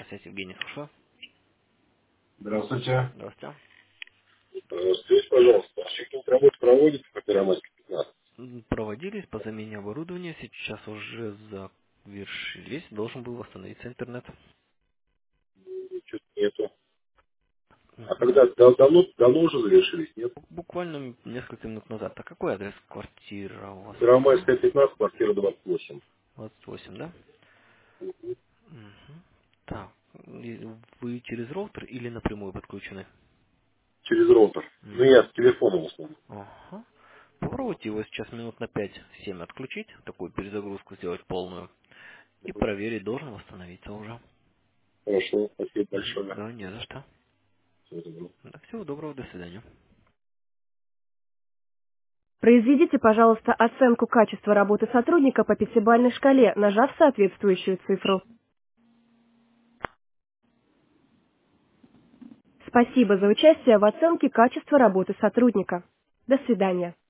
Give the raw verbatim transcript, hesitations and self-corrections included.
Связь Евгений, слушаю. Здравствуйте. Здравствуйте. Э, Скажите, пожалуйста, а какие-нибудь работы проводите по Первомайской пятнадцать? М, Проводились по замене оборудования, сейчас уже завершились, должен был восстановиться интернет. Что-то нету. А Мгм. когда да- давно, давно уже завершились, нет? Буквально несколько минут назад. А какой адрес квартира у вас? Ага. Первомайская пятнадцать, квартира двадцать восемь. двадцать восемь, да? Мгм. Так, и вы через роутер или напрямую подключены? Через роутер. Ну, Мгм. я с телефоном в основном. Ага. Попробуйте его сейчас минут на пять-семь отключить, такую перезагрузку сделать полную, и проверить, должен восстановиться уже. Хорошо, спасибо Мгм. большое. Да, не за что. Всего доброго. Да, всего доброго, до свидания. Произведите, пожалуйста, оценку качества работы сотрудника по пятибалльной шкале, нажав соответствующую цифру. Спасибо за участие в оценке качества работы сотрудника. До свидания.